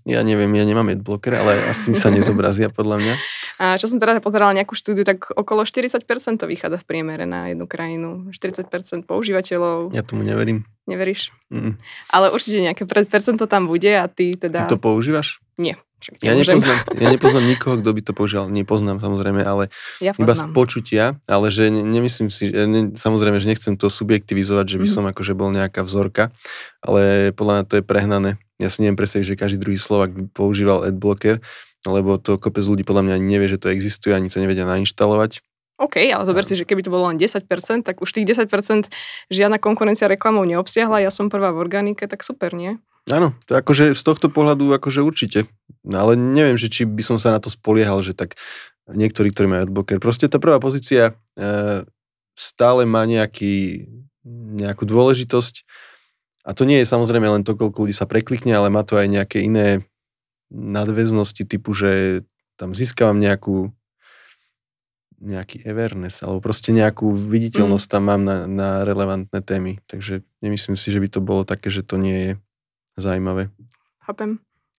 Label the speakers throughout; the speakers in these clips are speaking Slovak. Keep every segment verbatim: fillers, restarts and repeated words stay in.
Speaker 1: Ja neviem, ja nemám adblocker, ale asi sa nezobrazia podľa mňa.
Speaker 2: A čo som teda pozerala nejakú štúdiu, tak okolo štyridsať percent to vychádza v priemere na jednu krajinu. štyridsať percent používateľov.
Speaker 1: Ja tomu neverím.
Speaker 2: Neveríš?
Speaker 1: Mm.
Speaker 2: Ale určite nejaké percento tam bude a ty teda...
Speaker 1: Ty to používaš?
Speaker 2: Nie.
Speaker 1: Ja nepoznám, ja nepoznám nikoho, kto by to používal. Nepoznám samozrejme, ale
Speaker 2: ja
Speaker 1: iba z počutia, ale že ne, nemyslím si, ne, samozrejme, že nechcem to subjektivizovať, že by som mm-hmm. akože bol nejaká vzorka, ale podľa mňa to je prehnané. Ja si neviem predstaviť, že každý druhý Slovák by používal adblocker, lebo to kopec ľudí podľa mňa ani nevie, že to existuje, ani to nevedia nainštalovať.
Speaker 2: OK, ale zober si, že keby to bolo len desať percent, tak už tých desať percent žiadna konkurencia reklamou neobsiahla, ja som prvá v organike, tak super, nie?
Speaker 1: Áno, to akože z tohto pohľadu akože určite. No, ale neviem, že či by som sa na to spoliehal, že tak niektorí, ktorí majú adblocker. Proste tá prvá pozícia e, stále má nejaký, nejakú dôležitosť a to nie je samozrejme len to, koľko ľudí sa preklikne, ale má to aj nejaké iné nadväznosti typu, že tam získavam nejakú nejaký awareness, alebo proste nejakú viditeľnosť tam mám na, na relevantné témy. Takže nemyslím si, že by to bolo také, že to nie je zaujímavé.
Speaker 2: Chápem.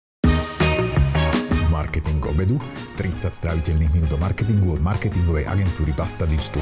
Speaker 3: Marketing obedu. tridsať stráviteľných minút o marketingu od marketingovej agentúry Basta Digital.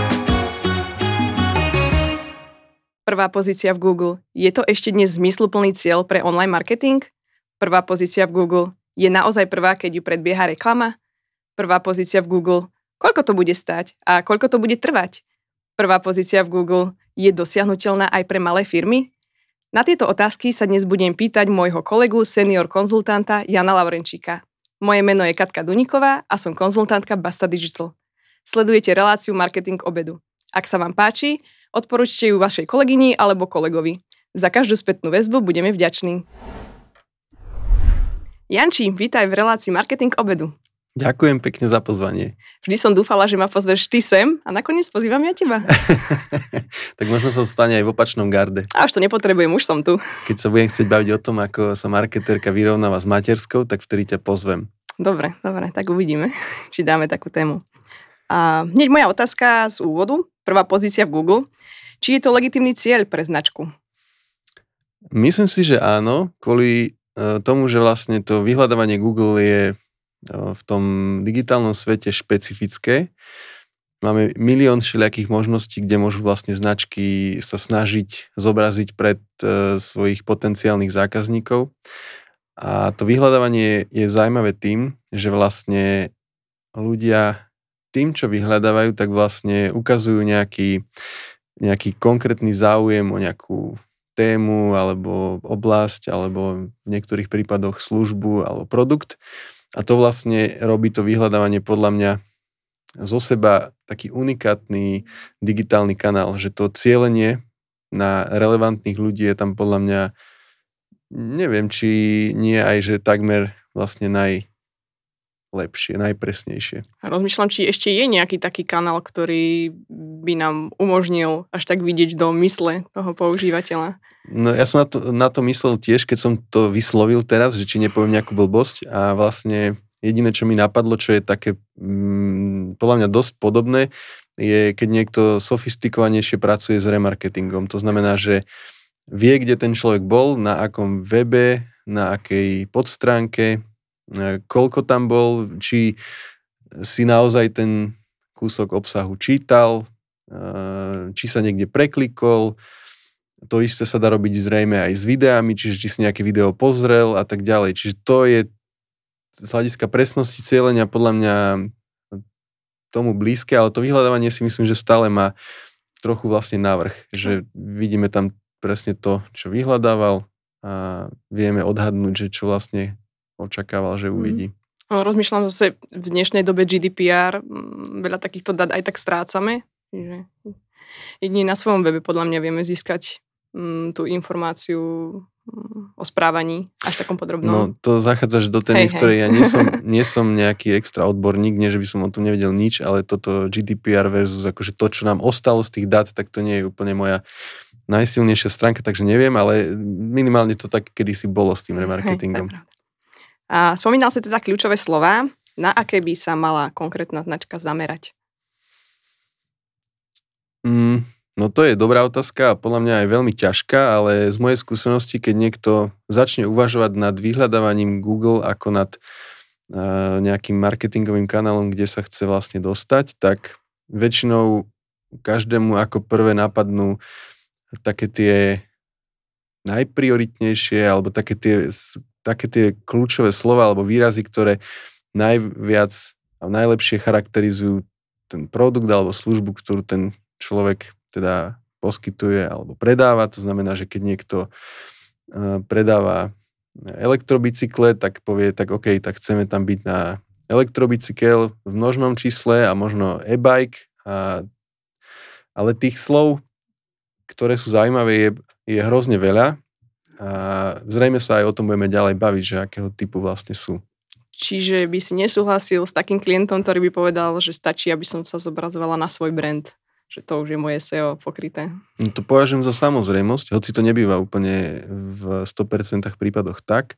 Speaker 2: Prvá pozícia v Google. Je to ešte dnes zmysluplný cieľ pre online marketing? Prvá pozícia v Google. Je naozaj prvá, keď ju predbieha reklama? Prvá pozícia v Google. Koľko to bude stáť a koľko to bude trvať? Prvá pozícia v Google je dosiahnuteľná aj pre malé firmy? Na tieto otázky sa dnes budem pýtať môjho kolegu, senior konzultanta Jana Laurenčíka. Moje meno je Katka Duníková a som konzultantka Basta Digital. Sledujete reláciu Marketing obedu. Ak sa vám páči, odporúčte ju vašej kolegyni alebo kolegovi. Za každú spätnú väzbu budeme vďační. Janči, vítaj v relácii Marketing obedu.
Speaker 1: Ďakujem pekne za pozvanie.
Speaker 2: Vždy som dúfala, že ma pozveš ty sem a nakoniec pozývam ja teba.
Speaker 1: Tak možno sa to stane aj v opačnom garde.
Speaker 2: A už to nepotrebujem, už som tu.
Speaker 1: Keď sa budem chcieť baviť o tom, ako sa marketérka vyrovnáva s materskou, tak vtedy ťa pozvem.
Speaker 2: Dobre, dobre, tak uvidíme, či dáme takú tému. A hneď moja otázka z úvodu. Prvá pozícia v Google. Či je to legitímny cieľ pre značku?
Speaker 1: Myslím si, že áno. Kvôli tomu, že vlastne to vyhľadávanie Google je v tom digitálnom svete špecifické. Máme milión všelijakých možností, kde môžu vlastne značky sa snažiť zobraziť pred e, svojich potenciálnych zákazníkov. A to vyhľadávanie je zaujímavé tým, že vlastne ľudia tým, čo vyhľadávajú, tak vlastne ukazujú nejaký, nejaký konkrétny záujem o nejakú tému alebo oblasť, alebo v niektorých prípadoch službu alebo produkt. A to vlastne robí to vyhľadávanie podľa mňa zo seba taký unikátny digitálny kanál, že to cielenie na relevantných ľudí je tam podľa mňa, neviem, či nie aj, že takmer vlastne najlepšie, najpresnejšie.
Speaker 2: Rozmýšľam, či ešte je nejaký taký kanál, ktorý by nám umožnil až tak vidieť do mysle toho používateľa.
Speaker 1: No ja som na to, na to myslel tiež, keď som to vyslovil teraz, že či nepoviem nejakú blbosť a vlastne jediné, čo mi napadlo, čo je také mm, podľa mňa dosť podobné, je keď niekto sofistikovanejšie pracuje s remarketingom. To znamená, že vie, kde ten človek bol, na akom webe, na akej podstránke, koľko tam bol, či si naozaj ten kúsok obsahu čítal, či sa niekde preklikol. To isté sa dá robiť zrejme aj s videami, čiže či si nejaké video pozrel a tak ďalej. Čiže to je z hľadiska presnosti cieľenia podľa mňa tomu blízke, ale to vyhľadávanie si myslím, že stále má trochu vlastne návrh, že vidíme tam presne to, čo vyhľadával a vieme odhadnúť, že čo vlastne očakával, že uvidí.
Speaker 2: Mm. Rozmýšľam zase v dnešnej dobe G D P R, veľa takýchto dát aj tak strácame, že jedine na svojom webe podľa mňa vieme získať tú informáciu o správaní až takom podrobnom.
Speaker 1: No to zachádzaš do témy, v ktorej ja nie som, nie som nejaký extra odborník, nie že by som o tom nevedel nič, ale toto G D P R versus akože to, čo nám ostalo z tých dát, tak to nie je úplne moja najsilnejšia stránka, takže neviem, ale minimálne to tak kedysi bolo s tým remarketingom.
Speaker 2: Hej, a spomínal si teda kľúčové slová, na aké by sa mala konkrétna značka zamerať?
Speaker 1: Mm, No to je dobrá otázka a podľa mňa aj veľmi ťažká, ale z mojej skúsenosti, keď niekto začne uvažovať nad vyhľadávaním Google ako nad uh, nejakým marketingovým kanálom, kde sa chce vlastne dostať, tak väčšinou každému ako prvé napadnú také tie najprioritnejšie alebo také tie, také tie kľúčové slova alebo výrazy, ktoré najviac a najlepšie charakterizujú ten produkt alebo službu, ktorú ten človek teda poskytuje alebo predáva. To znamená, že keď niekto uh, predáva elektrobicykle, tak povie, tak OK, tak chceme tam byť na elektrobicykel v množnom čísle a možno e-bike. A, ale tých slov, ktoré sú zaujímavé, je, je hrozne veľa a zrejme sa aj o tom budeme ďalej baviť, že akého typu vlastne sú.
Speaker 2: Čiže by si nesúhlasil s takým klientom, ktorý by povedal, že stačí, aby som sa zobrazovala na svoj brand, že to už je moje es e o pokryté.
Speaker 1: No to považujem za samozrejmosť, hoci to nebýva úplne v sto percent prípadoch tak,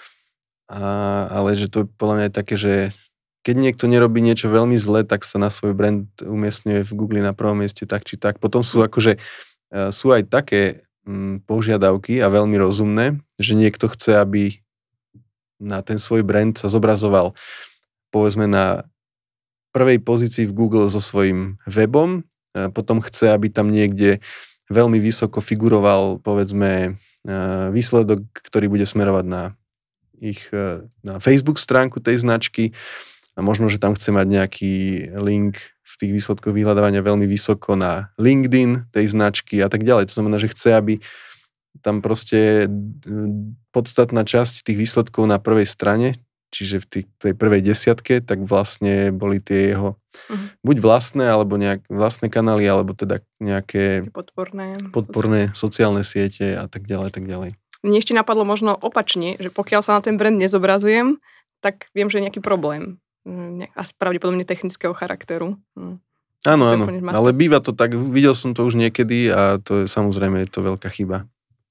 Speaker 1: a, ale že to je podľa mňa aj také, že keď niekto nerobí niečo veľmi zlé, tak sa na svoj brand umiestňuje v Google na prvom mieste tak či tak. Potom sú akože, sú aj také mm, požiadavky a veľmi rozumné, že niekto chce, aby na ten svoj brand sa zobrazoval povedzme na prvej pozícii v Google so svojím webom, potom chce, aby tam niekde veľmi vysoko figuroval, povedzme, výsledok, ktorý bude smerovať na ich na Facebook stránku tej značky a možno, že tam chce mať nejaký link v tých výsledkoch vyhľadávania veľmi vysoko na LinkedIn tej značky a tak ďalej. To znamená, že chce, aby tam proste podstatná časť tých výsledkov na prvej strane, čiže v tej, tej prvej desiatke, tak vlastne boli tie jeho uh-huh. buď vlastné, alebo nejak vlastné kanály, alebo teda nejaké
Speaker 2: podporné,
Speaker 1: podporné sociálne siete a tak ďalej, tak ďalej.
Speaker 2: Mne ešte napadlo možno opačne, že pokiaľ sa na ten brand nezobrazujem, tak viem, že je nejaký problém. A pravdepodobne technického charakteru.
Speaker 1: Áno, áno, ale býva to tak, videl som to už niekedy a to je samozrejme je to veľká chyba.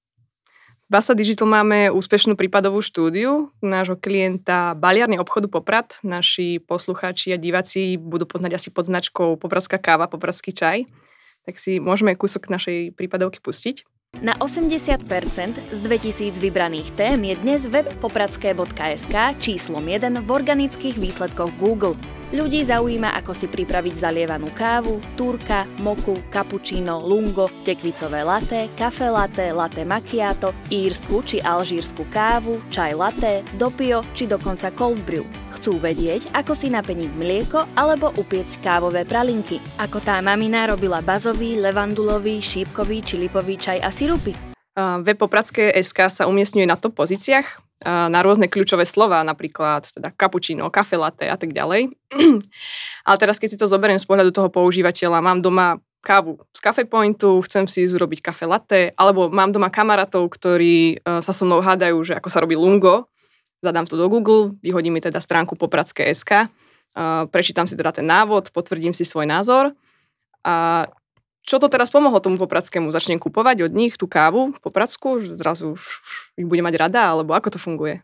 Speaker 2: Basa Digital máme úspešnú prípadovú štúdiu nášho klienta Baliarny obchodu Poprad. Naši poslucháči a diváci budú poznať asi pod značkou Popradská káva, Popradský čaj. Tak si môžeme kúsok našej prípadovky pustiť.
Speaker 4: Na osemdesiat percent z dvetisíc vybraných tém je dnes web popradské bodka es ká číslom jeden v organických výsledkoch Google. Ľudí zaujíma, ako si pripraviť zalievanú kávu, turka, moku, cappuccino, lungo, tekvicové latte, kafe latte, latte macchiato, írsku či alžírsku kávu, čaj latte, dopio či dokonca cold brew. Chcú vedieť, ako si napeniť mlieko alebo upiecť kávové pralinky. Ako tá mamina robila bazový, levandulový, šípkový či lipový čaj a sirupy.
Speaker 2: Uh, web Popradské bodka es ká sa umiestňuje na top pozíciách uh, na rôzne kľúčové slová, napríklad teda cappuccino, kafe latte a tak ďalej. Ale teraz, keď si to zoberiem z pohľadu toho používateľa, mám doma kávu z Cafe Pointu, chcem si urobiť kafe latte, alebo mám doma kamarátov, ktorí uh, sa so mnou hádajú, že ako sa robí lungo, zadám to do Google, vyhodí mi teda stránku Popradské bodka es ká, uh, prečítam si teda ten návod, potvrdím si svoj názor a čo to teraz pomohlo tomu Popradskému? Začnem kupovať od nich tú kávu Popradskú, že zrazu ich bude mať rada, alebo ako to funguje?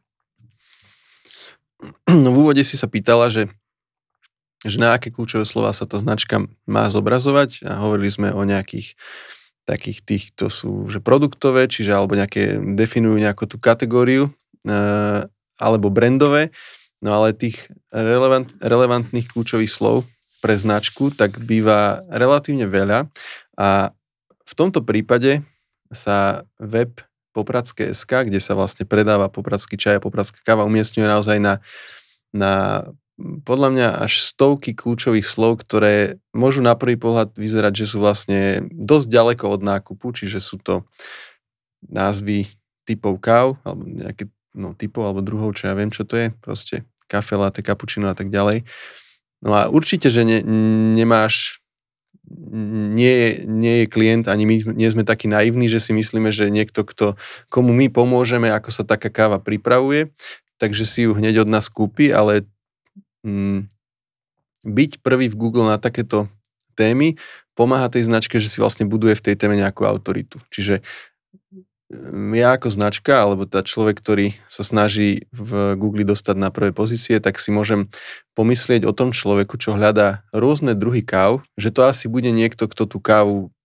Speaker 1: No v úvode si sa pýtala, že, že na aké kľúčové slova sa tá značka má zobrazovať a hovorili sme o nejakých takých tých, to sú že produktové, čiže alebo nejaké definujú nejakú tú kategóriu e, alebo brandové, no ale tých relevant, relevantných kľúčových slov pre značku, tak býva relatívne veľa a v tomto prípade sa web Popradské bodka es ká, kde sa vlastne predáva popradský čaj a popradská káva, umiestňuje naozaj na, na podľa mňa až stovky kľúčových slov, ktoré môžu na prvý pohľad vyzerať, že sú vlastne dosť ďaleko od nákupu, čiže sú to názvy typov káv, alebo nejaké no, typov alebo druhov, čo ja viem, čo to je, proste kafe, latte, cappuccino a tak ďalej. No a určite, že ne, nemáš, nie, nie je klient, ani my nie sme takí naivní, že si myslíme, že niekto, kto, komu my pomôžeme, ako sa taká káva pripravuje, takže si ju hneď od nás kúpi, ale mm, byť prvý v Google na takéto témy pomáha tej značke, že si vlastne buduje v tej téme nejakú autoritu. Čiže ja ako značka, alebo tá človek, ktorý sa snaží v Google dostať na prvé pozície, tak si môžem pomyslieť o tom človeku, čo hľadá rôzne druhy káv, že to asi bude niekto, kto tú kávu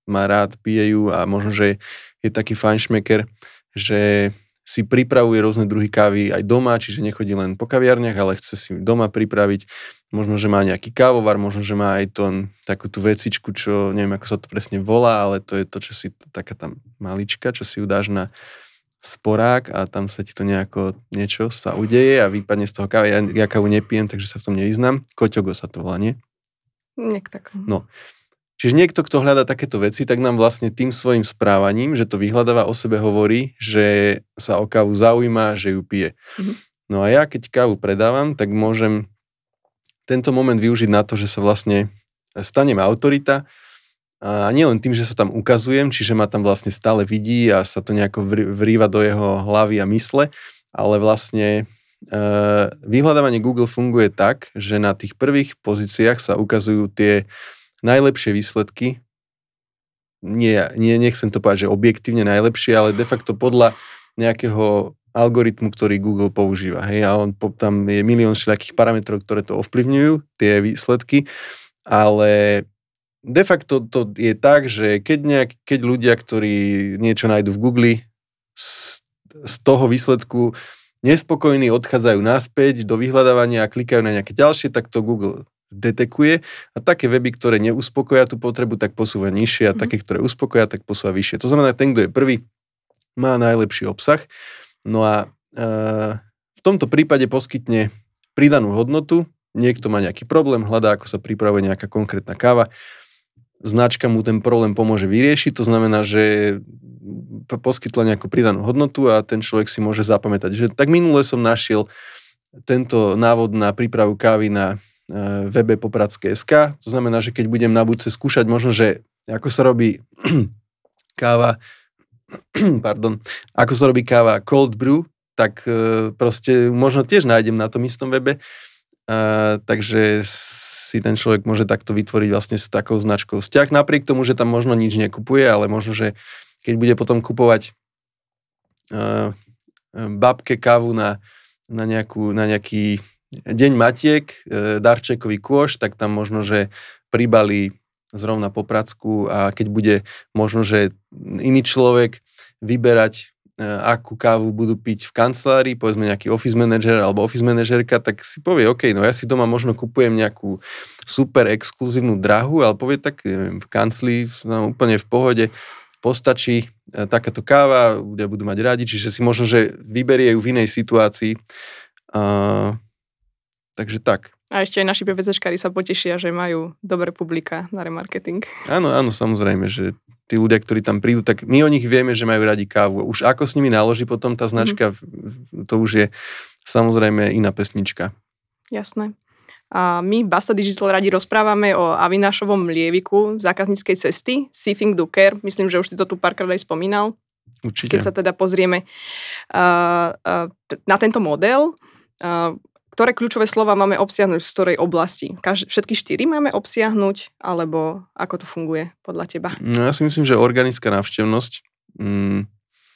Speaker 1: má rád, pije ju a možno, že je taký fajnšmeker, že si pripravuje rôzne druhy kávy aj doma, čiže nechodí len po kaviarniach, ale chce si doma pripraviť. Možno, že má nejaký kávovar, možno, že má aj to, takú tú vecičku, čo neviem, ako sa to presne volá, ale to je to, čo si, taká tam malička, čo si ju dáš na sporák a tam sa ti to nejako niečo sa udeje a vypadne z toho kávy. Ja, ja kávu nepijem, takže sa v tom nevyznám. Koťogo sa to volá, nie?
Speaker 2: Niek tak.
Speaker 1: No. Čiže niekto, kto hľadá takéto veci, tak nám vlastne tým svojim správaním, že to vyhľadáva, o sebe hovorí, že sa o kávu zaujíma, že ju pije. Mm-hmm. No a ja, keď kávu predávam, tak môžem tento moment využiť na to, že sa vlastne stanem autorita a nie len tým, že sa tam ukazujem, čiže ma tam vlastne stále vidí a sa to nejako vrýva do jeho hlavy a mysle, ale vlastne e, vyhľadávanie Google funguje tak, že na tých prvých pozíciách sa ukazujú tie najlepšie výsledky, nie, nie, nechcem to povedať, že objektívne najlepšie, ale de facto podľa nejakého algoritmu, ktorý Google používa. Hej? A on, tam je milión všelijakých parametrov, ktoré to ovplyvňujú, tie výsledky, ale de facto to je tak, že keď, nejak, keď ľudia, ktorí niečo nájdu v Google, z, z toho výsledku nespokojní odchádzajú naspäť do vyhľadávania a klikajú na nejaké ďalšie, tak to Google detekuje a také weby, ktoré neuspokoja tú potrebu, tak posúva nižšie a mm. také, ktoré uspokoja, tak posúva vyššie. To znamená, ten, kto je prvý, má najlepší obsah. No a e, v tomto prípade poskytne pridanú hodnotu. Niekto má nejaký problém, hľadá, ako sa pripravuje nejaká konkrétna káva. Značka mu ten problém pomôže vyriešiť, to znamená, že poskytla nejakú pridanú hodnotu a ten človek si môže zapamätať, že tak minule som našiel tento návod na prípravu kávy na webe popradské bodka es ká. To znamená, že keď budem na budúce skúšať možno, že ako sa robí káva pardon, ako sa robí káva cold brew, tak proste možno tiež nájdem na tom istom webe. A, takže si ten človek môže takto vytvoriť vlastne s takou značkou vzťah. Napriek tomu, že tam možno nič nekupuje, ale možno, že keď bude potom kupovať uh, babke kávu na, na, nejakú, na nejaký Deň Matiek, darčekový kôš, tak tam možno, že pribalí zrovna Popradsku a keď bude možno, že iný človek vyberať, akú kávu budú piť v kancelárii, povedzme nejaký office manager alebo office manažerka, tak si povie, OK, no ja si doma možno kupujem nejakú super exkluzívnu drahu, ale povie tak, neviem, v kancli, no, úplne v pohode, postačí takáto káva, ľudia budú mať radi, čiže si možno, že vyberie ju v inej situácii. Uh, Takže tak.
Speaker 2: A ešte aj naši PPCčkári sa potešia, že majú dobré publika na remarketing.
Speaker 1: Áno, áno, samozrejme, že tí ľudia, ktorí tam prídu, tak my o nich vieme, že majú radi kávu. Už ako s nimi naloží potom tá značka, mm. to už je samozrejme iná pesnička.
Speaker 2: Jasné. A my Basta Digital radi rozprávame o Avinašovom lieviku zákazníckej cesty, Siefing do Care. Myslím, že už si to tu párkrát aj spomínal.
Speaker 1: Určite.
Speaker 2: Keď sa teda pozrieme uh, uh, na tento model, uh, ktoré kľúčové slova máme obsiahnuť z ktorej oblasti? Kaž, všetky štyri máme obsiahnuť, alebo ako to funguje podľa teba?
Speaker 1: No ja si myslím, že organická návštevnosť mm,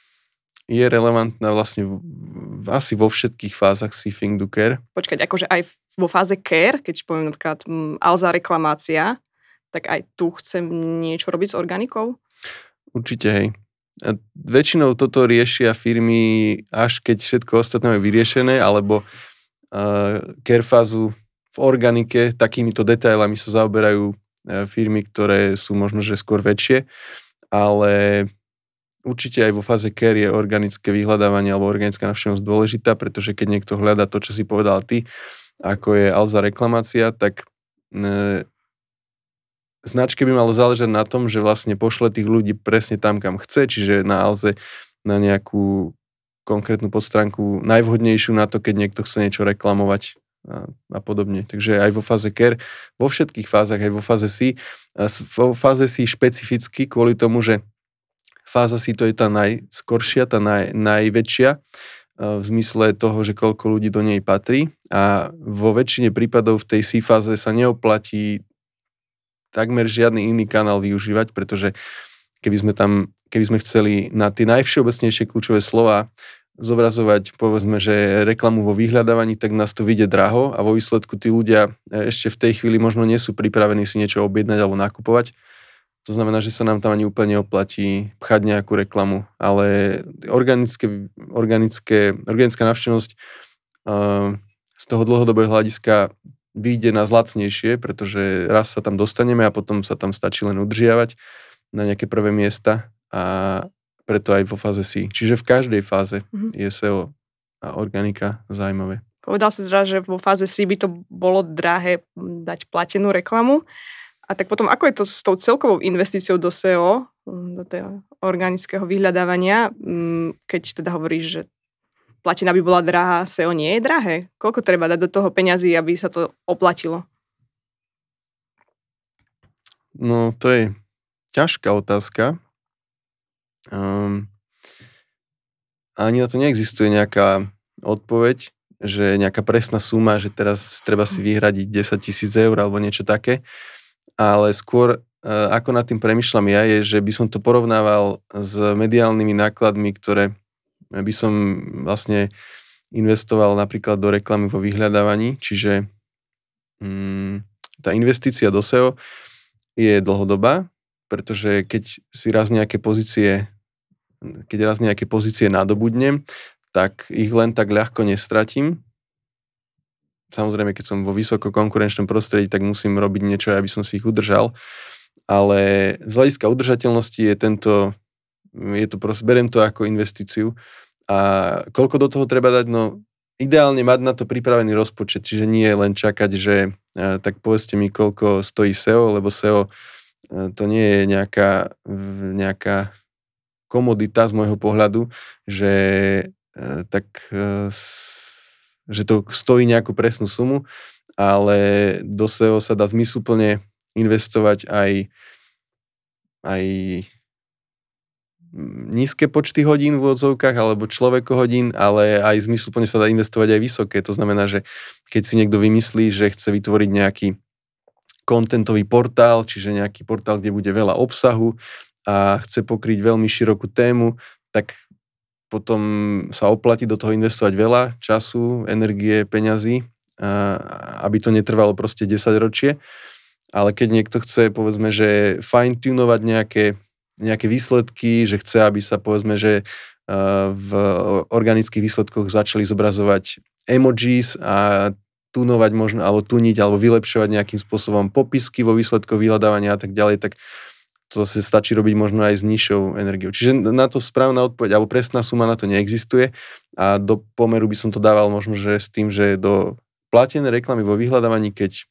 Speaker 1: je relevantná vlastne v, v, asi vo všetkých fázach Siefing do Care.
Speaker 2: Počkať, akože aj vo fáze Care, keď poviem napríklad mm, Alza reklamácia, tak aj tu chcem niečo robiť s organikou?
Speaker 1: Určite, hej. A väčšinou toto riešia firmy, až keď všetko ostatné je vyriešené, alebo care fázu v organike, takýmito detailami sa zaoberajú firmy, ktoré sú možno, že skôr väčšie, ale určite aj vo fáze care je organické vyhľadávanie alebo organická návštevnosť dôležitá, pretože keď niekto hľadá to, čo si povedal ty, ako je Alza reklamácia, tak e, značke by malo záležať na tom, že vlastne pošle tých ľudí presne tam, kam chce, čiže na Alze na nejakú konkrétnu podstránku najvhodnejšiu na to, keď niekto chce niečo reklamovať a, a podobne. Takže aj vo fáze care, vo všetkých fázach, aj vo fáze C, vo fáze C špecificky kvôli tomu, že fáza C to je tá najskoršia, tá naj, najväčšia v zmysle toho, že koľko ľudí do nej patrí a vo väčšine prípadov v tej C fáze sa neoplatí takmer žiadny iný kanál využívať, pretože keby sme tam, keby sme chceli na tie najvšeobecnejšie kľúčové slova zobrazovať, povedzme, že reklamu vo vyhľadávaní, tak nás to vyjde draho a vo výsledku tí ľudia ešte v tej chvíli možno nie sú pripravení si niečo objednať alebo nakupovať. To znamená, že sa nám tam ani úplne oplatí pchať nejakú reklamu, ale organické, organické, organická návštevnosť uh, z toho dlhodobého hľadiska vyjde nás lacnejšie, pretože raz sa tam dostaneme a potom sa tam stačí len udržiavať na nejaké prvé miesta a preto aj vo fáze C. Čiže v každej fáze mm-hmm. je es e o a organika zaujímavé.
Speaker 2: Povedal si teda, že vo fáze C by to bolo drahé dať platenú reklamu. A tak potom, ako je to s tou celkovou investíciou do es e o, do toho organického vyhľadávania, keď teda hovoríš, že platina by bola drahá, es e o nie je drahé? Koľko treba dať do toho peňazí, aby sa to oplatilo?
Speaker 1: No, to je ťažká otázka. Um, ani na to neexistuje nejaká odpoveď, že nejaká presná suma, že teraz treba si vyhradiť desať tisíc eur alebo niečo také. Ale skôr, ako nad tým premýšľam ja, je, že by som to porovnával s mediálnymi nákladmi, ktoré by som vlastne investoval napríklad do reklamy vo vyhľadávaní. Čiže mm, tá investícia do es e o je dlhodobá, pretože keď si raz nejaké pozície, keď raz nejaké pozície nadobudnem, tak ich len tak ľahko nestratím. Samozrejme, keď som vo vysoko konkurenčnom prostredí, tak musím robiť niečo, aby som si ich udržal. Ale z hľadiska udržateľnosti je tento, je to proste, beriem to ako investíciu. A koľko do toho treba dať? No, ideálne mať na to pripravený rozpočet, čiže nie len čakať, že tak povedzte mi, koľko stojí es e o, lebo es e o to nie je nejaká, nejaká komodita z môjho pohľadu, že tak že to stojí nejakú presnú sumu, ale do es e o sa dá zmysluplne investovať aj, aj nízke počty hodín v odzovkách alebo človekohodín, ale aj zmysluplne sa dá investovať aj vysoké. To znamená, že keď si niekto vymyslí, že chce vytvoriť nejaký kontentový portál, čiže nejaký portál, kde bude veľa obsahu a chce pokryť veľmi širokú tému, tak potom sa oplatí do toho investovať veľa času, energie, peňazí, aby to netrvalo proste desaťročie. Ale keď niekto chce, povedzme, že fine-tunovať nejaké, nejaké výsledky, že chce, aby sa, povedzme, že v organických výsledkoch začali zobrazovať emojis a tunovať možno, alebo tuniť, alebo vylepšovať nejakým spôsobom popisky vo výsledkoch vyhľadávania a tak ďalej, tak to zase stačí robiť možno aj s nižšou energiou. Čiže na to správna odpoveď, alebo presná suma na to neexistuje a do pomeru by som to dával možno, že s tým, že do platené reklamy vo vyhľadávaní, keď,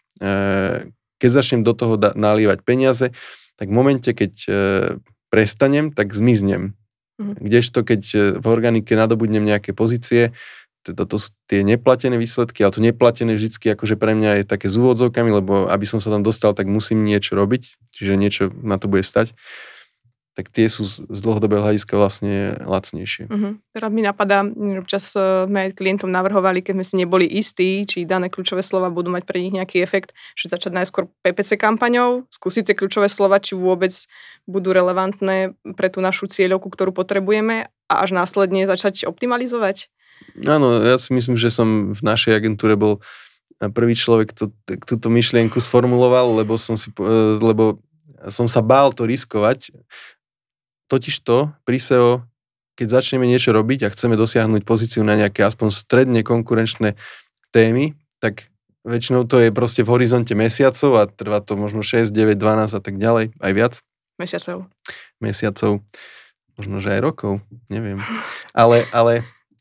Speaker 1: keď začnem do toho da- nalievať peniaze, tak v momente, keď prestanem, tak zmiznem. Mhm. Kdežto, keď v organike nadobudnem nejaké pozície, to, to sú tie neplatené výsledky, ale to neplatené vždycky akože pre mňa je také s úvodzovkami, lebo aby som sa tam dostal, tak musím niečo robiť, čiže niečo na to bude stať. Tak tie sú z dlhodobého hľadiska vlastne lacnejšie. Uh-huh.
Speaker 2: Teraz mi napadá, občas sme aj klientom navrhovali, keď sme si neboli istí, či dané kľúčové slova budú mať pre nich nejaký efekt, že začať najskôr pé pé cé kampaňou, skúsiť tie kľúčové slova, či vôbec budú relevantné pre tú našu cieľovku, ktorú potrebujeme a až následne začať optimalizovať.
Speaker 1: Áno, ja si myslím, že som v našej agentúre bol prvý človek, kto túto myšlienku sformuloval, lebo som, si, lebo som sa bál to riskovať. Totižto pri es e o, keď začneme niečo robiť a chceme dosiahnuť pozíciu na nejaké aspoň stredne konkurenčné témy, tak väčšinou to je proste v horizonte mesiacov a trvá to možno šesť, deväť, dvanásť a tak ďalej, aj viac.
Speaker 2: Mesiacov.
Speaker 1: Mesiacov. Možno, že aj rokov, neviem. Ale, ale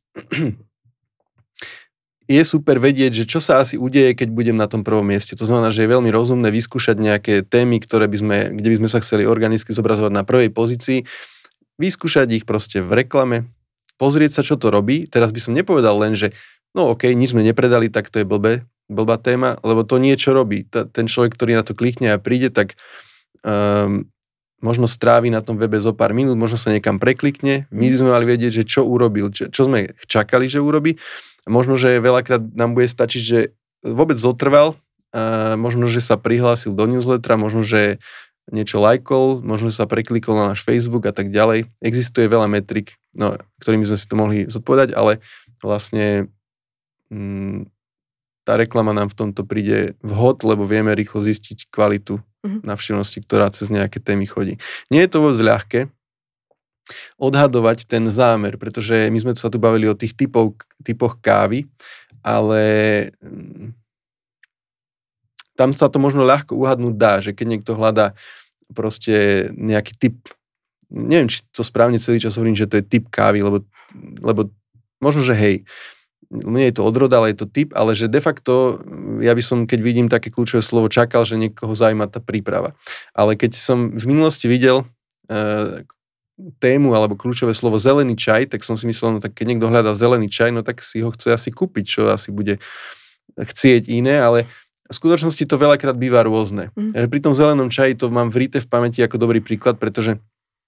Speaker 1: je super vedieť, že čo sa asi udeje, keď budem na tom prvom mieste. To znamená, že je veľmi rozumné vyskúšať nejaké témy, ktoré by sme, kde by sme sa chceli organicky zobrazovať na prvej pozícii, vyskúšať ich proste v reklame, pozrieť sa, čo to robí. Teraz by som nepovedal len, že no okej, okay, nič sme nepredali, tak to je blbé, blbá téma, lebo to niečo robí. Ta, ten človek, ktorý na to klikne a príde, tak um, možno strávi na tom webe zo pár minút, možno sa niekam preklikne. My by sme mali vedieť, že čo urobil, čo, čo sme čakali, že urobí. Možno, že veľakrát nám bude stačiť, že vôbec zotrval, a možno, že sa prihlásil do newslettera, možno, že niečo lajkol, možno, že sa preklikol na náš Facebook a tak ďalej. Existuje veľa metrik, no, ktorými sme si to mohli zodpovedať, ale vlastne mm, tá reklama nám v tomto príde vhod, lebo vieme rýchlo zistiť kvalitu
Speaker 2: uh-huh.
Speaker 1: návštevnosti, ktorá cez nejaké témy chodí. Nie je to vôbec ľahké odhadovať ten zámer, pretože my sme sa tu bavili o tých typov, typoch kávy, ale tam sa to možno ľahko uhadnúť dá, že keď niekto hľadá proste nejaký typ, neviem, či to správne celý čas hovorím, že to je typ kávy, lebo, lebo možno, že hej, nie je to odrod, ale je to typ, ale že de facto, ja by som, keď vidím také kľúčové slovo, čakal, že niekoho zaujíma tá príprava. Ale keď som v minulosti videl e, tému alebo kľúčové slovo zelený čaj, tak som si myslel, no tak keď niekto hľadá zelený čaj, no tak si ho chce asi kúpiť, čo asi bude chcieť iné, ale v skutočnosti to veľakrát býva rôzne. Mm. Pri tom zelenom čaji to mám vrité v pamäti ako dobrý príklad, pretože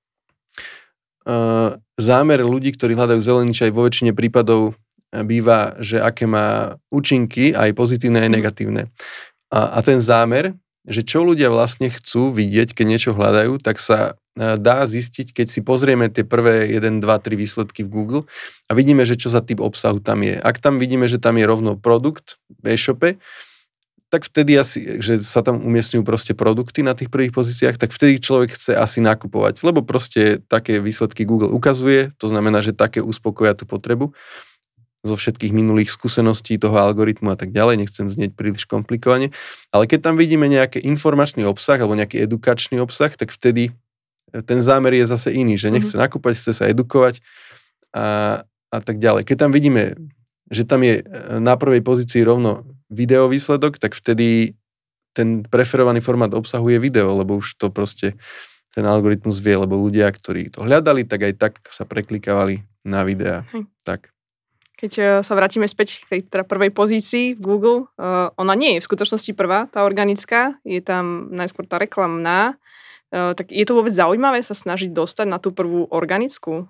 Speaker 1: uh, zámer ľudí, ktorí hľadajú zelený čaj vo väčšine prípadov býva, že aké má účinky, aj pozitívne, aj negatívne. A, a ten zámer, že čo ľudia vlastne chcú vidieť, keď niečo hľadajú, tak sa dá zistiť, keď si pozrieme tie prvé jeden, dva, tri výsledky v Google a vidíme, že čo za typ obsahu tam je. Ak tam vidíme, že tam je rovno produkt v e-shope, tak vtedy asi, že sa tam umiestňujú proste produkty na tých prvých pozíciách, tak vtedy človek chce asi nakupovať, lebo proste také výsledky Google ukazuje, to znamená, že také uspokoja tú potrebu zo všetkých minulých skúseností toho algoritmu a tak ďalej, nechcem znieť príliš komplikovane, ale keď tam vidíme nejaký informačný obsah alebo nejaký edukačný obsah, tak vtedy ten zámer je zase iný, že nechce mm-hmm. nakúpať, chce sa edukovať a, a tak ďalej. Keď tam vidíme, že tam je na prvej pozícii rovno video výsledok, tak vtedy ten preferovaný formát obsahu je video, lebo už to proste ten algoritmus vie, lebo ľudia, ktorí to hľadali, tak aj tak sa preklikávali na videá. Hm. Tak.
Speaker 2: Keď sa vrátime späť k tej teda prvej pozícii v Google, uh, ona nie je v skutočnosti prvá, tá organická, je tam najskôr tá reklamná, uh, tak je to vôbec zaujímavé sa snažiť dostať na tú prvú organickú?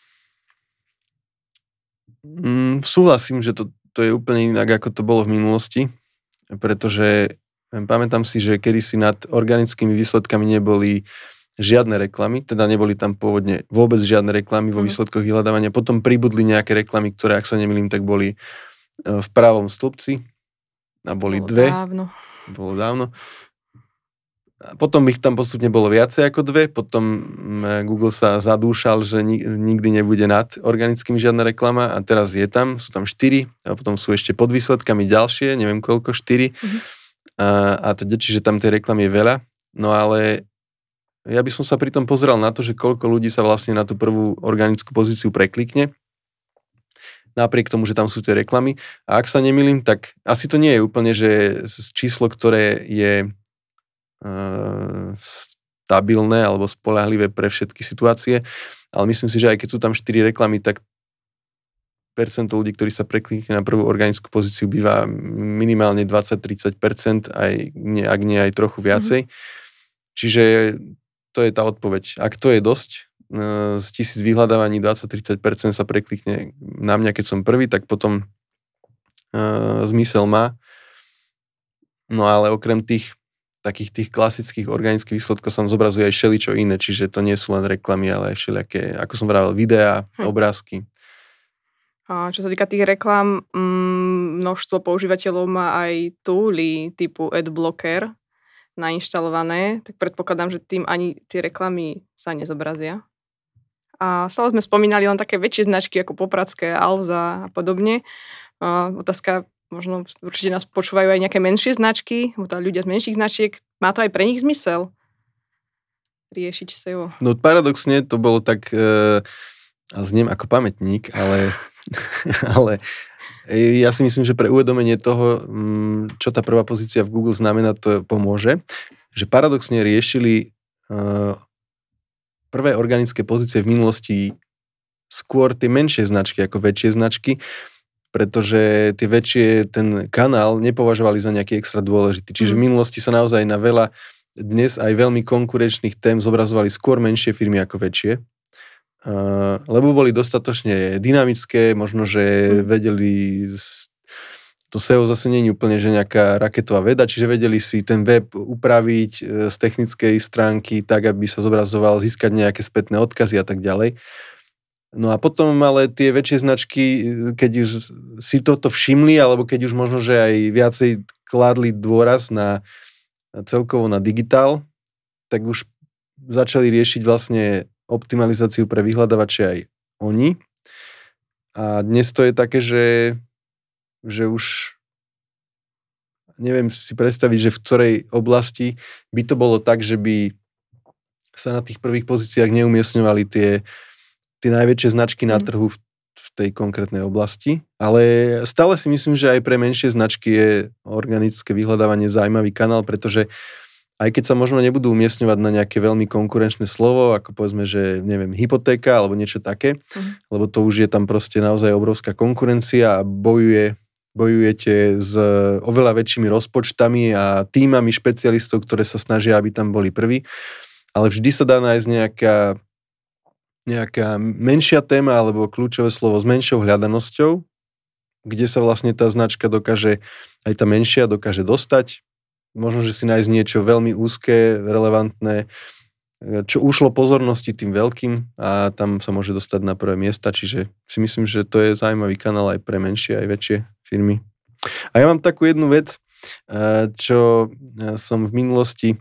Speaker 1: Mm, súhlasím, že to to je úplne inak, ako to bolo v minulosti, pretože pamätám si, že kedysi nad organickými výsledkami neboli žiadne reklamy, teda neboli tam pôvodne vôbec žiadne reklamy vo výsledkoch vyhľadávania, potom pribudli nejaké reklamy, ktoré, ak sa nemýlim, tak boli v pravom stĺpci a boli
Speaker 2: bolo
Speaker 1: dve.
Speaker 2: Dávno.
Speaker 1: Bolo dávno. A potom ich tam postupne bolo viacej ako dve, potom Google sa zadúšal, že nikdy nebude nad organickými žiadna reklama a teraz je tam, sú tam štyri a potom sú ešte pod výsledkami ďalšie, neviem koľko, štyri. Mm-hmm. A, a teda, čiže tam tej reklamy je veľa, no ale ja by som sa pritom pozeral na to, že koľko ľudí sa vlastne na tú prvú organickú pozíciu preklikne, napriek tomu, že tam sú tie reklamy. A ak sa nemýlim, tak asi to nie je úplne, že číslo, ktoré je stabilné alebo spoľahlivé pre všetky situácie, ale myslím si, že aj keď sú tam štyri reklamy, tak percento ľudí, ktorí sa preklikne na prvú organickú pozíciu, býva minimálne dvadsať až tridsať percent, aj nie, ak nie aj trochu viacej. Mm-hmm. Čiže to je tá odpoveď. Ak to je dosť, z tisíc vyhľadávaní dvadsať až tridsať percent sa preklikne na mňa, keď som prvý, tak potom uh, zmysel má. No ale okrem tých takých tých klasických organických výsledkov sa zobrazuje aj všeličo iné, čiže to nie sú len reklamy, ale aj všelijaké, ako som vravel, videá, hm. obrázky.
Speaker 2: A čo sa týka tých reklám, množstvo používateľov má aj túly typu Adblocker nainštalované, tak predpokladám, že tým ani tie reklamy sa nezobrazia. A stále sme spomínali len také väčšie značky ako Popradské, Alza a podobne. A otázka, možno určite nás počúvajú aj nejaké menšie značky, teda ľudia z menších značiek. Má to aj pre nich zmysel riešiť es e o?
Speaker 1: No paradoxne to bolo tak, e, a zniem ako pamätník, ale, ale ja si myslím, že pre uvedomenie toho, čo tá prvá pozícia v Google znamená, to pomôže. Že paradoxne riešili e, prvé organické pozície v minulosti skôr tie menšie značky ako väčšie značky, pretože tie väčšie, ten kanál nepovažovali za nejaký extra dôležitý. Čiže v minulosti sa naozaj na veľa dnes aj veľmi konkurenčných tém zobrazovali skôr menšie firmy ako väčšie, uh, lebo boli dostatočne dynamické, možno, že vedeli, to es e o zase nie je úplne, že nejaká raketová veda, čiže vedeli si ten web upraviť z technickej stránky tak, aby sa zobrazoval, získať nejaké spätné odkazy a tak ďalej. No a potom ale tie väčšie značky, keď už si toto všimli, alebo keď už možno, že aj viacej kládli dôraz na celkovo na digitál, tak už začali riešiť vlastne optimalizáciu pre vyhľadávače aj oni. A dnes to je také, že, že už neviem si predstaviť, že v ktorej oblasti by to bolo tak, že by sa na tých prvých pozíciách neumiestňovali tie, tie najväčšie značky na trhu v, v tej konkrétnej oblasti. Ale stále si myslím, že aj pre menšie značky je organické vyhľadávanie zaujímavý kanál, pretože aj keď sa možno nebudú umiestňovať na nejaké veľmi konkurenčné slovo, ako povedzme, že neviem, hypotéka alebo niečo také, uh-huh. lebo to už je tam proste naozaj obrovská konkurencia a bojuje, bojujete s oveľa väčšími rozpočtami a tímami špecialistov, ktoré sa snažia, aby tam boli prví. Ale vždy sa dá nájsť nejaká, nejaká menšia téma alebo kľúčové slovo s menšou hľadanosťou, kde sa vlastne tá značka dokáže, aj tá menšia dokáže dostať. Možno, že si nájsť niečo veľmi úzke, relevantné, čo ušlo pozornosti tým veľkým a tam sa môže dostať na prvé miesta, čiže si myslím, že to je zaujímavý kanál aj pre menšie, aj väčšie firmy. A ja mám takú jednu vec, čo som v minulosti,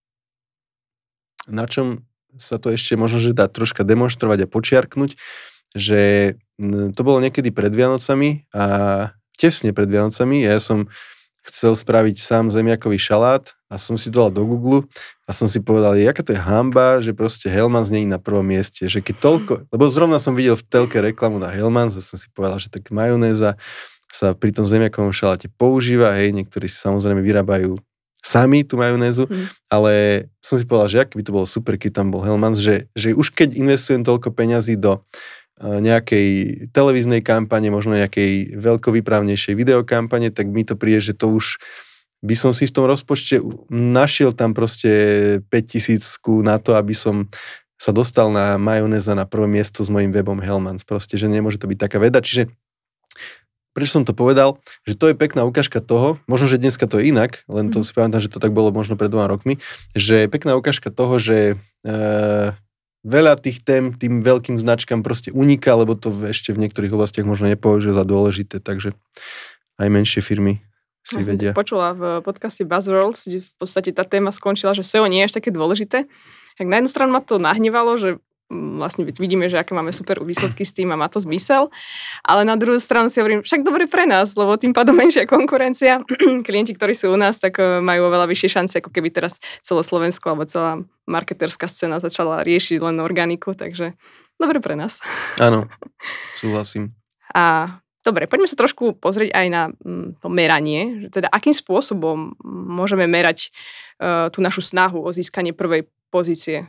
Speaker 1: na čom sa to ešte možno, že dá troška demonštrovať a počiarknúť, že to bolo niekedy pred Vianocami a tesne pred Vianocami. Ja som chcel spraviť sám zemiakový šalát a som si to dal do Google a som si povedal, jaká to je hanba, že proste Hellmann's nie je na prvom mieste, že keď toľko, lebo zrovna som videl v telke reklamu na Hellmann's a som si povedal, že tak majonéza sa pri tom zemiakovom šaláte používa, hej, niektorí si samozrejme vyrábajú sami tú majonézu, mm. ale som si povedal, že ak by to bolo super, keď tam bol Hellmann's, že, že už keď investujem toľko peňazí do nejakej televíznej kampane, možno nejakej veľkovýpravnejšej videokampane, tak mi to príde, že to už by som si v tom rozpočte našiel tam proste päťtisícku na to, aby som sa dostal na majonéza na prvé miesto s mojím webom Hellmann's. Proste, že nemôže to byť taká veda. Čiže prečo som to povedal, že to je pekná ukážka toho, možno, že dneska to je inak, len to mm. si pamätám, že to tak bolo možno pred dvoma rokmi, že je pekná ukážka toho, že e, veľa tých tém tým veľkým značkám proste uniká, lebo to ešte v niektorých oblastiach možno nepovažuje za dôležité, takže aj menšie firmy si
Speaker 2: ja
Speaker 1: vedia.
Speaker 2: Som to počula v podcaste Buzzworlds, kde v podstate tá téma skončila, že es e o nie je až také dôležité. Tak na jednu stranu ma to nahnevalo, že vlastne vidíme, že aké máme super výsledky s tým a má to zmysel, ale na druhú stranu si hovorím, však dobre pre nás, lebo tým pádom menšia konkurencia. Klienti, ktorí sú u nás, tak majú oveľa vyššie šance, ako keby teraz celé Slovensko alebo celá marketerská scéna začala riešiť len organiku, takže dobre pre nás.
Speaker 1: Áno, súhlasím.
Speaker 2: A dobre, poďme sa trošku pozrieť aj na to meranie, že teda akým spôsobom môžeme merať uh, tú našu snahu o získanie prvej pozície.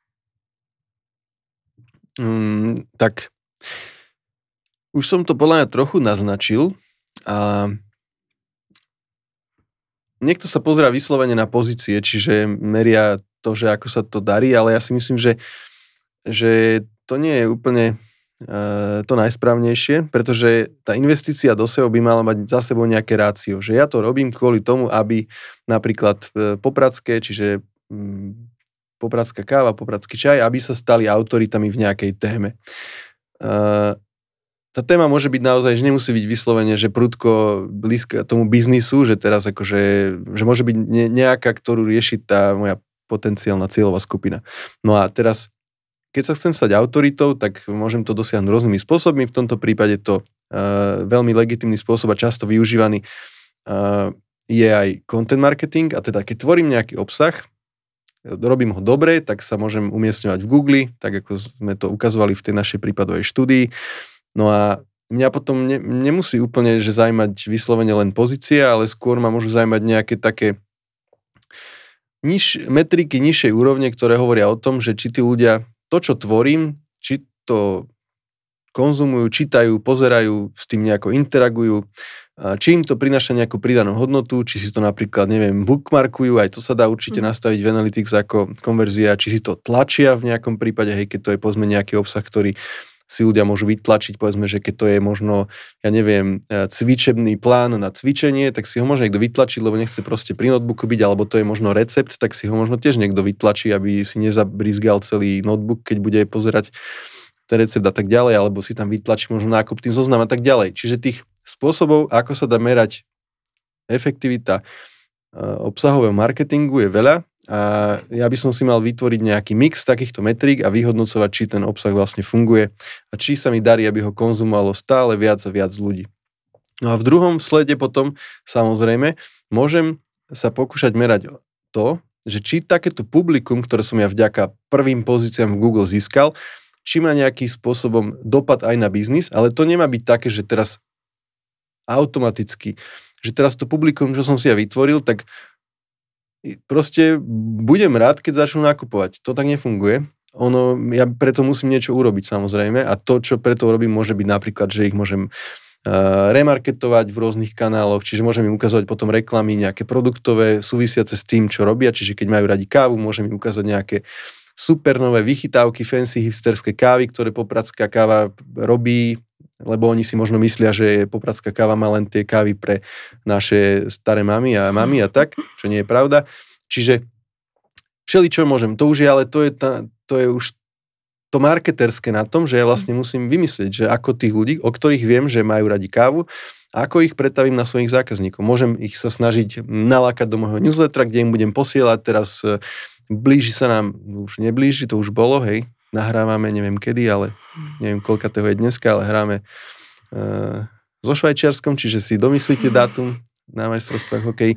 Speaker 1: Mm, tak už som to podľa mňa trochu naznačil a niekto sa pozerá vyslovene na pozície, čiže meria to, že ako sa to darí, ale ja si myslím, že, že to nie je úplne uh, to najsprávnejšie, pretože tá investícia do es e o by mala mať za sebou nejaké rácio, že ja to robím kvôli tomu, aby napríklad uh, popradské, čiže um, popradská káva, popradský čaj, aby sa stali autoritami v nejakej téme. Uh, tá téma môže byť naozaj, že nemusí byť vyslovene, že prudko blízka tomu biznisu, že teraz akože, že môže byť ne, nejaká, ktorú rieši tá moja potenciálna cieľová skupina. No a teraz, keď sa chcem stať autoritou, tak môžem to dosiahnuť rôznymi spôsobmi. V tomto prípade to uh, veľmi legitímny spôsob a často využívaný uh, je aj content marketing, a teda keď tvorím nejaký obsah, robím ho dobre, tak sa môžem umiestňovať v Google, tak ako sme to ukazovali v tej našej prípadovej štúdii. No a mňa potom ne, nemusí úplne že zaujímať vyslovene len pozícia, ale skôr ma môžu zaujímať nejaké také niž, metriky nižšej úrovne, ktoré hovoria o tom, že či tí ľudia to, čo tvorím, či to konzumujú, čítajú, pozerajú, s tým nejako interagujú, či im to prináša nejakú pridanú hodnotu, či si to napríklad, neviem, bookmarkujú, aj to sa dá určite mm. nastaviť v Analytics ako konverzia, či si to tlačia v nejakom prípade, hej, keď to je povedzme nejaký obsah, ktorý si ľudia môžu vytlačiť, povedzme, že keď to je možno, ja neviem, cvičebný plán na cvičenie, tak si ho môže niekto vytlačiť, lebo nechce proste pri notebooku byť, alebo to je možno recept, tak si ho možno tiež niekto vytlačí, aby si nezabrizgal celý notebook, keď bude pozerať ten recept a tak ďalej, alebo si tam vytlačí možno nákupný zoznam a tak ďalej. Čiže tých spôsobov, ako sa dá merať efektivita obsahového marketingu je veľa a ja by som si mal vytvoriť nejaký mix takýchto metrík a vyhodnocovať, či ten obsah vlastne funguje a či sa mi darí, aby ho konzumovalo stále viac a viac ľudí. No a v druhom slede potom, samozrejme, môžem sa pokúšať merať to, že či takéto publikum, ktoré som ja vďaka prvým pozíciám v Google získal, či má nejakým spôsobom dopad aj na biznis, ale to nemá byť také, že teraz automaticky, že teraz to publikum, čo som si ja vytvoril, tak proste budem rád, keď začnú nakupovať. To tak nefunguje. Ono, ja preto musím niečo urobiť, samozrejme, a to, čo preto urobím, môže byť napríklad, že ich môžem uh, remarketovať v rôznych kanáloch, čiže môžem im ukazovať potom reklamy, nejaké produktové, súvisiace s tým, čo robia, čiže keď majú radi kávu, môžem im ukázať nejaké super nové vychytávky, fancy hipsterské kávy, ktoré popradská káva robí, lebo oni si možno myslia, že popradská káva má len tie kávy pre naše staré mamy a mamy a tak, čo nie je pravda. Čiže všeličo môžem, to už je, ale to je, tá, to je už to marketerské na tom, že ja vlastne musím vymyslieť, že ako tých ľudí, o ktorých viem, že majú radi kávu, ako ich pretavím na svojich zákazníkov. Môžem ich sa snažiť nalákať do môjho newslettera, kde im budem posielať, teraz blíži sa nám, už neblíži, to už bolo, hej, nahrávame, neviem kedy, ale neviem koľka toho je dneska, ale hráme uh, so Švajčiarskom, čiže si domyslíte dátum na majstrovstvách hokeji,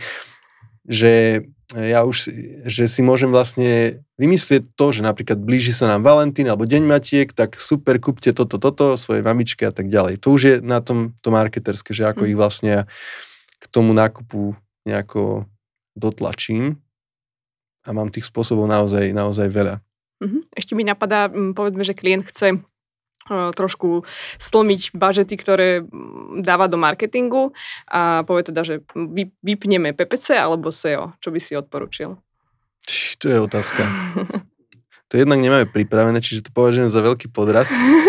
Speaker 1: že ja už, že si môžem vlastne vymyslieť to, že napríklad blíži sa nám Valentín alebo Deň Matiek, tak super, kúpte toto, toto, svojej mamičke a tak ďalej. To už je na tom to marketerské, že ako mm. ich vlastne ja k tomu nákupu nejako dotlačím a mám tých spôsobov naozaj, naozaj veľa.
Speaker 2: Ešte mi napadá, povedzme, že klient chce trošku stlmiť budžety, ktoré dáva do marketingu a povie teda, že vypneme pé pé cé alebo es e o. Čo by si odporučil?
Speaker 1: Či, to je otázka. To jednak nemáme pripravené, čiže to považujem za veľký podraz.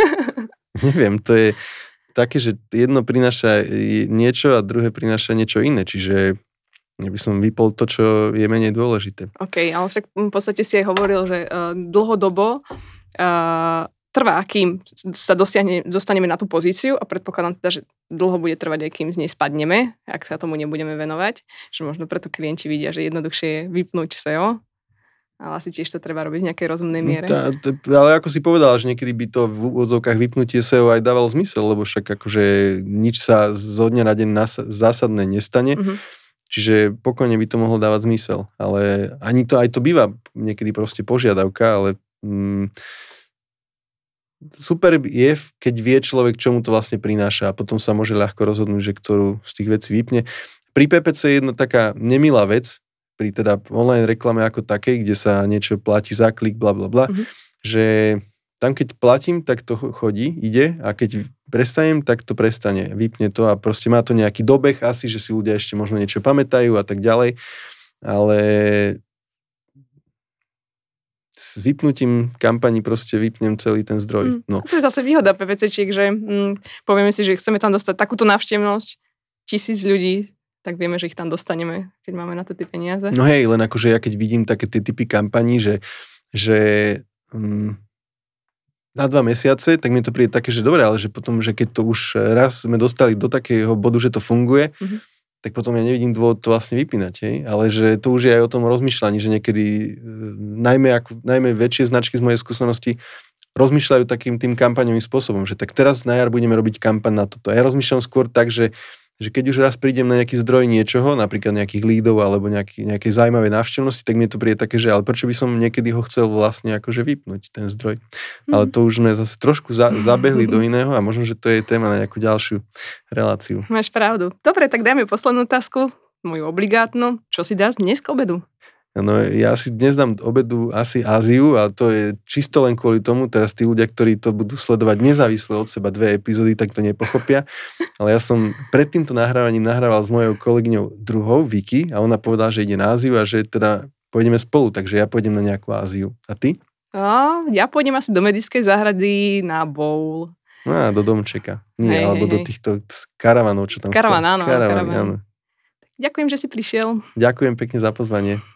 Speaker 1: Neviem, to je také, že jedno prináša niečo a druhé prináša niečo iné, čiže ja by som vypol to, čo je menej dôležité.
Speaker 2: OK, ale však v podstate si aj hovoril, že uh, dlhodobo uh, trvá, kým sa dosiahne, dostaneme na tú pozíciu a predpokladám teda, že dlho bude trvať aj kým z nej spadneme, ak sa tomu nebudeme venovať, že možno preto klienti vidia, že jednoduchšie je vypnúť es e o, ale asi tiež to treba robiť v nejakej rozumnej miere.
Speaker 1: Tá, tá, ale ako si povedal, že niekedy by to v úvodzovkách vypnutie es e o aj dávalo zmysel, lebo však akože nič sa zo dňa na deň nas- zásadné nestane, uh-huh. Čiže pokojne by to mohlo dávať zmysel, ale ani to, aj to býva niekedy proste požiadavka, ale mm, super je, keď vie človek, čomu to vlastne prináša a potom sa môže ľahko rozhodnúť, že ktorú z tých vecí vypne. Pri pé pé cé je jedna taká nemilá vec, pri teda online reklame ako takej, kde sa niečo platí za klik, bla bla bla, mm-hmm. že tam keď platím, tak to chodí, ide a keď prestanem, tak to prestane, vypne to a proste má to nejaký dobeh asi, že si ľudia ešte možno niečo pamätajú a tak ďalej, ale s vypnutím kampaní proste vypnem celý ten zdroj.
Speaker 2: Mm. No. To je zase výhoda PPCčiek, že mm, povieme si, že chceme tam dostať takúto návštevnosť, tisíc ľudí, tak vieme, že ich tam dostaneme, keď máme na to tie peniaze.
Speaker 1: No hej, len akože ja keď vidím také tie typy kampaní, že, že mm, na dva mesiace, tak mi to príde také, že dobre, ale že potom, že keď to už raz sme dostali do takého bodu, že to funguje, mm-hmm. tak potom ja nevidím dôvod to vlastne vypínať, hej? Ale že to už je aj o tom rozmýšľaní, že niekedy najmä, ako, najmä väčšie značky z mojej skúsenosti rozmýšľajú takým tým kampaňovým spôsobom, že tak teraz na jar budeme robiť kampaň na toto. Ja rozmýšľam skôr tak, že že keď už raz prídem na nejaký zdroj niečoho, napríklad nejakých lídov alebo nejaký, nejakej zaujímavej návštevnosti, tak mi to príde také, že ale prečo by som niekedy ho chcel vlastne akože vypnúť, ten zdroj. Mm. Ale to už sme zase trošku za, zabehli do iného a možno, že to je téma na nejakú ďalšiu reláciu.
Speaker 2: Máš pravdu. Dobre, tak dajme poslednú otázku, moju obligátnu. Čo si dá dnes k obedu?
Speaker 1: No ja si dnes dám obedu asi Áziu a to je čisto len kvôli tomu, teraz tí ľudia, ktorí to budú sledovať nezávisle od seba dve epizódy, tak to nepochopia, ale ja som pred týmto nahrávaním nahrával s mojou kolegyňou druhou, Vicky, a ona povedala, že ide na Áziu a že teda pôjdeme spolu, takže ja pôjdem na nejakú Áziu. A ty?
Speaker 2: No, ja pôjdem asi do Medickej záhrady na bowl.
Speaker 1: No, do domčeka. Nie,
Speaker 2: hej,
Speaker 1: alebo
Speaker 2: hej,
Speaker 1: do
Speaker 2: hej.
Speaker 1: týchto karavanov, čo tam
Speaker 2: Karavan, áno.
Speaker 1: Karavan,
Speaker 2: karavan.
Speaker 1: áno.
Speaker 2: Ďakujem, že si prišiel.
Speaker 1: Ďakujem pekne za pozvanie.